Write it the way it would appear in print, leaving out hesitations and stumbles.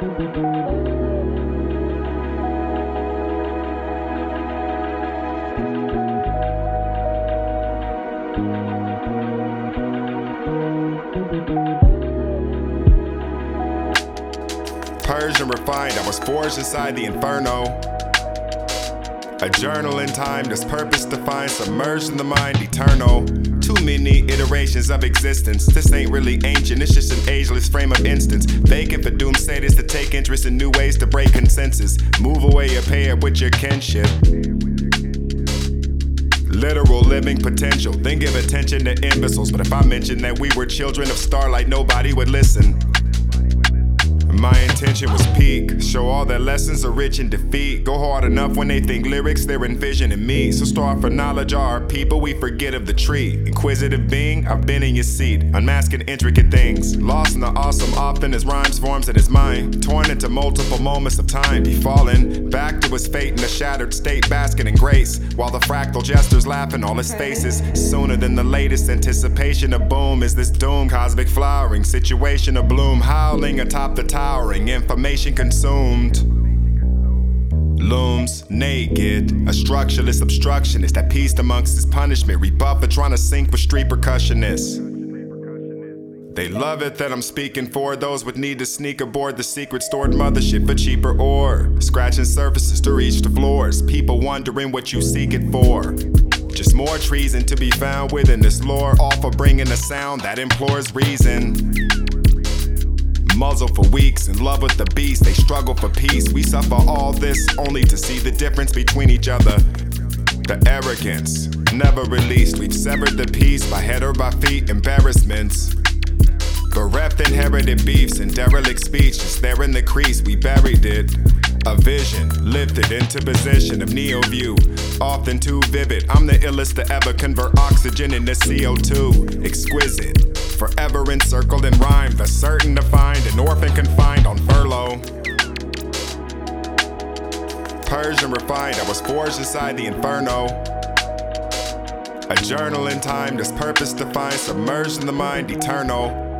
Purged and refined, I was forged inside the inferno. A journal in time, this purpose defined, submerged in the mind, eternal. Too many iterations of existence. This ain't really ancient, it's just an ageless frame of instance. Vacant for doomsday is to take interest in new ways to break consensus. Move away or pay it with your kinship. Literal living potential, then give attention to imbeciles. But if I mentioned that we were children of starlight, nobody would listen. My intention was peak, show all their lessons are rich in defeat. Go hard enough when they think lyrics, they're envisioning me. So starve for knowledge are our people, we forget of the tree. Inquisitive being, I've been in your seat, unmasking intricate things. Lost in the awesome often as rhymes forms in his mind. Torn into multiple moments of time, he fallen back to his fate in a shattered state, basking in grace. While the fractal jesters laugh in all his faces. Sooner than the latest anticipation of boom is this doom. Cosmic flowering, situation of bloom, howling atop the tower. Information consumed looms naked. A structureless obstructionist that pieced amongst his punishment. Rebuff for trying to sink with street percussionists. They love it that I'm speaking for those with need to sneak aboard the secret stored mothership for cheaper ore. Scratching surfaces to reach the floors. People wondering what you seek it for. Just more treason to be found within this lore. All for bringing a sound that implores reason. Muzzle for weeks, in love with the beast, they struggle for peace. We suffer all this only to see the difference between each other. The arrogance, never released. We've severed the peace by head or by feet, embarrassments. Bereft inherited beefs and derelict speech, just there in the crease, we buried it. A vision, lifted into position of neo view, often too vivid. I'm the illest to ever convert oxygen into CO2. Exquisite, forever encircled in rhyme, the certain to find an orphan confined on furlough. Purged and refined, I was forged inside the inferno. A journal in time, this purpose defined, submerged in the mind, eternal.